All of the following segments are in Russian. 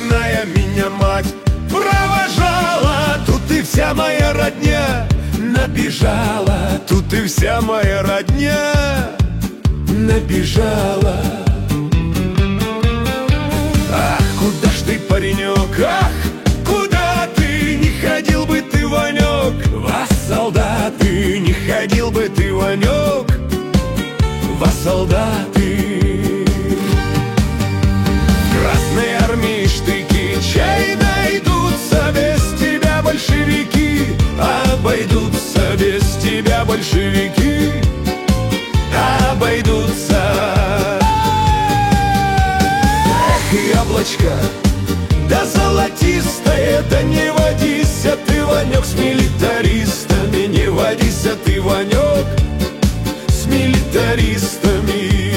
родная меня мать провожала. Тут и вся моя родня набежала, тут и вся моя родня набежала. Ах, куда ж ты, паренек, ах, куда ты? Не ходил бы ты, Ванек, во солдаты. Не ходил бы ты, Ванек, во солдаты. В Красной армии штыки чай найдутся, без тебя большевики обойдутся, без тебя большевики обойдутся. Эх, яблочко, да золотистое, да не водись, ты, Ванек, с милитаристами. Не водись, ты, Ванек, с милитаристами.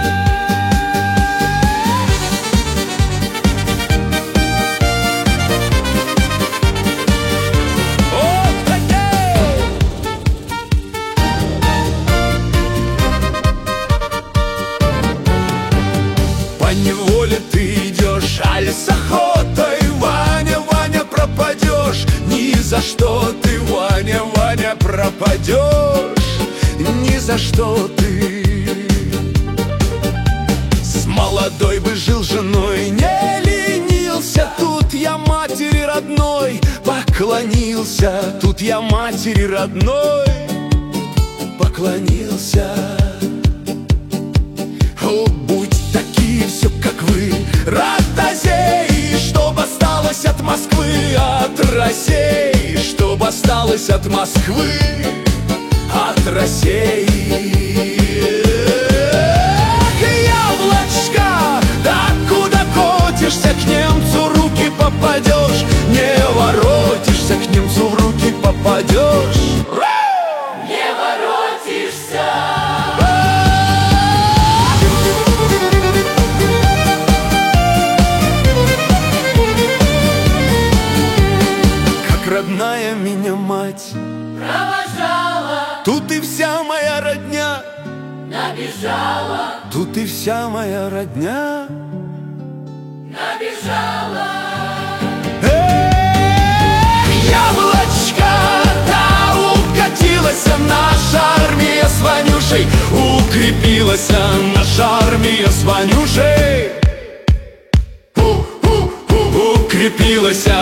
По неволе ты идешь, аль с охотой, Ваня, Ваня, пропадешь. Ни за что ты, Ваня, Ваня, пропадешь. Ни за что ты. С молодой бы жил женой, не ленился. Тут я матери родной поклонился. Тут я матери родной поклонился. О, будь такие все, как вы, ротозеи, чтоб осталось от Москвы, от России, чтоб осталось от Москвы, от России. Яблочко, да куда котишься, к немцу руки попадешь, не воротишься, к немцу в руки попадешь, не воротишься. Родная меня мать провожала, тут и вся моя родня набежала, тут и вся моя родня набежала. Яблочко, да укатилась наша армия с Ванюшей, укрепилась наша армия с Ванюшей, укрепилась